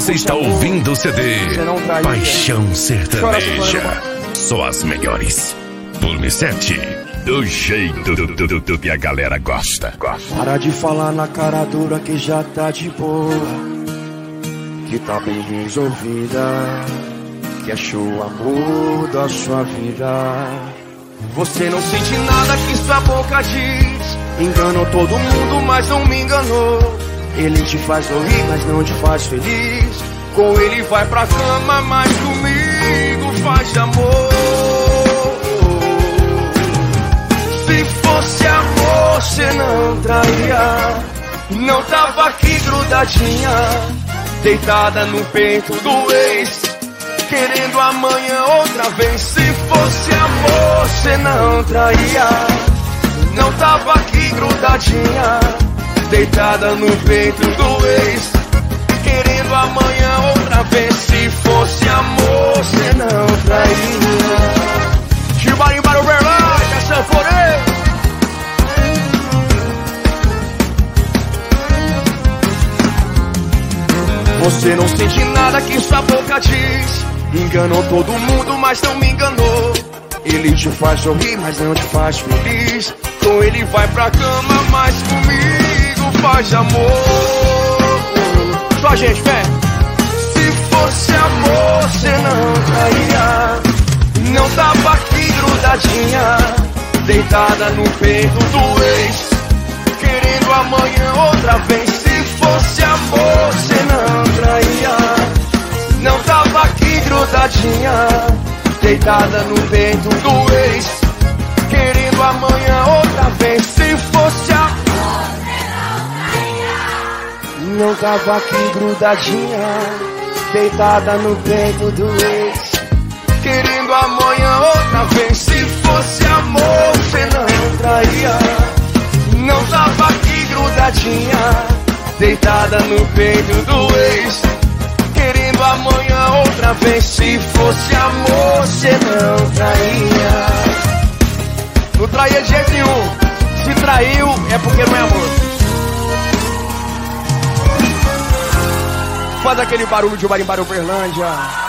Você está ouvindo o CD Paixão Sertaneja. Só as melhores. Volume 7. Do jeito que a galera gosta. Para de falar na cara dura que já tá de boa, que tá bem resolvida, que achou o amor da sua vida. Você não sente nada que sua boca diz. Enganou todo mundo, mas não me enganou. Ele te faz sorrir, mas não te faz feliz. Com ele vai pra cama, mas comigo faz amor. Se fosse amor, cê não traía. Não tava aqui grudadinha, deitada no peito do ex, querendo amanhã outra vez. Se fosse amor, cê não traía. Não tava aqui grudadinha, deitada no peito do ex, querendo amanhã outra vez. Se fosse amor, cê não traía. Chibarim para o Uberlândia, sanfoneiro. Você não sente nada que sua boca diz. Enganou todo mundo, mas não me enganou. Ele te faz sorrir, mas não te faz feliz. Com ele vai pra cama, mas comigo faz amor. Só a gente, fé. Se fosse amor, cê não traía. Não tava aqui grudadinha, deitada no peito do ex, querendo amanhã outra vez. Se fosse amor, cê não traía. Não tava aqui grudadinha, deitada no peito do ex, querendo amanhã outra vez. Se fosse amor, cê não traía. Não tava aqui grudadinha, deitada no peito do ex, querendo amanhã outra vez. Se fosse amor, cê não traía. Não tava aqui grudadinha, deitada no peito do ex, querendo amanhã outra vez. Se fosse amor, cê não traía. Não traía de jeito nenhum. Se traiu, é porque não é amor. Faz aquele barulho de Barimbara, Uberlândia.